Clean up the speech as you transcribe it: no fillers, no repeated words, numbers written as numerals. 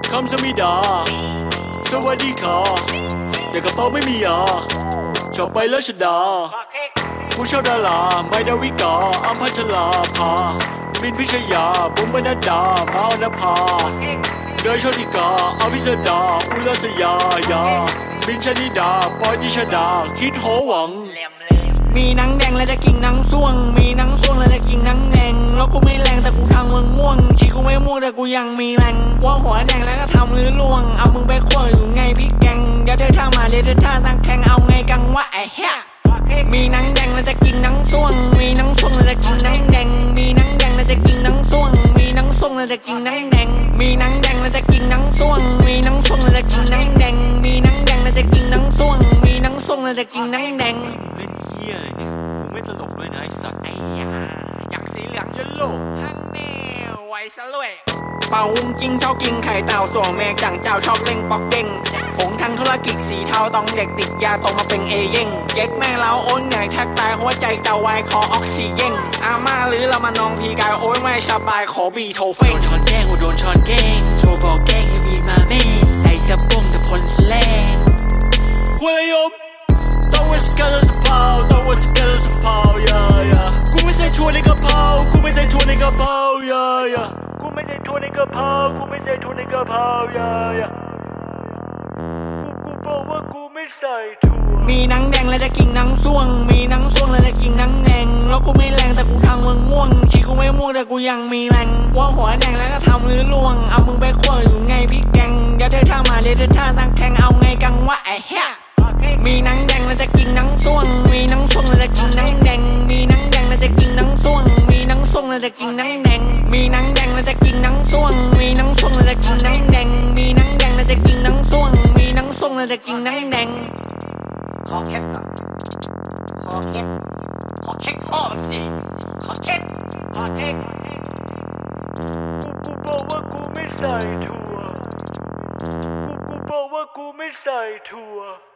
คำสมิดาสวัสดีค่ะเด็กกระเป๋าไม่มียาชอบไปแล้วชดาผู้เช่าดาราไม่ดาวิกาอัมพัชลาภามินพิชยาบุ๋มบรรณดามาอนภาเดยโชติกาอภิสดาอุลสยายามินชนิดาปอยจิชดาคิดโหวังมีหนังแดงแล้วจะกินหนังส่วงมีหนังส่วงแล้วจะกินหนังแดงแล้วกูไม่แรงแต่กูทำมึงง่วงชีกูไม่ม่วงแต่กูยังมีแรงว่าหัวแดงแล้วก็ทำหรือล่วงเอามึงไปขั้วอยู่ไงพี่แกงเดี๋ยวเธอท่ามาเดี๋ยวเธอท่าตั้งแข่งเอาไงกังวะไอ้เหี้ยมีหนังแดงแล้วจะกินหนังส่วงมีหนังส่วงแล้วจะกินหนังแดงมีหนังแดงแล้วจะกินหนังส่วงมีหนังส่วงแล้วจะกินหนังแดงมีหนังแดงแล้วจะกินหนังส่วงมีหนังส่วงแล้วจะกินหนังแดงมีหนังแดงแล้วจะกินหนังส่วงมีหนังส่วงแล้วจะกินหนังแดงเล่นเหี้ยอะไรเนี่ยกูไม่ตลกด้วยนะไอ้สัตว์ไอ้ยาอยากสีเหลืองยันโลฮันแน่ไว้ซะเลยเป่าวุ้งจริงชอบกินไข่เต่าส่วงแมกจังเจ้าชอบเล่งปอกเด้งผงทางธุรกิจสีเทาต้องเด็กติดยาตรงมาเป็นเอเย่งเย็กแม่เราโอนใหญ่แทกตายหัวใจเตาวายคอออกซิเจนอาม่าหรือเรามานองพีกายโอ้ยไม่สบายขอบีโทเฟ่โดนช้อนแกงโดนช้อนแกงโทรบอกแกงให้มีมาแม่ใส่สะบงแต่พลสแลงคุยยบต้องว่าสกัดสะเพาต้องว่าสกัดสะเพายายากูไม่ใส่ชัวในกระเพรากูไม่ใส่ชัวในกระเพรายายากูไม่ใส่ชัวในกระเพรากูไม่ใส่ชัวในกระเพรายายากูบอกว่ากูไม่ใส่ชัวมีหนังแดงแล้วจะกินหนังส่วงมีหนังส่วงแล้วจะกินหนังแดงแล้วกูไม่แรงแต่กูทำมึงง่วงชีกูไม่ม่วงแต่กูยังมีแรงว่าหัวแดงแล้วก็ทำหรือล่วงเอามึงไปขั้วอยู่ไงพี่แกงเดี๋ยวเธอท่ามาเดี๋ยวเธอท่าตั้งแข่งเอาไงกังวะไอ้เหี้ยมีหนังแดงแล้วจะกินหนังส่วงมีหนังส่วงแล้วจะกินหนังแดงมีหนังแดงแล้วจะกินหนังส่วงมีหนังส่วงแล้วจะกินหนังแดงมีหนังแดงแล้วจะกินหนังส่วงมีหนังส่วงแล้วจะกินหนังแดงมีหนังแดงแล้วจะกินหนังส่วงมีหนังส่วงแล้วจะกินหนังแดงขอเคล็ดก่อนขอเคล็ดพ่อมันสิขอเคล็ดกูบอกว่ากูไม่ใส่ถั่วกูบอกว่ากูไม่ใส่ถั่ว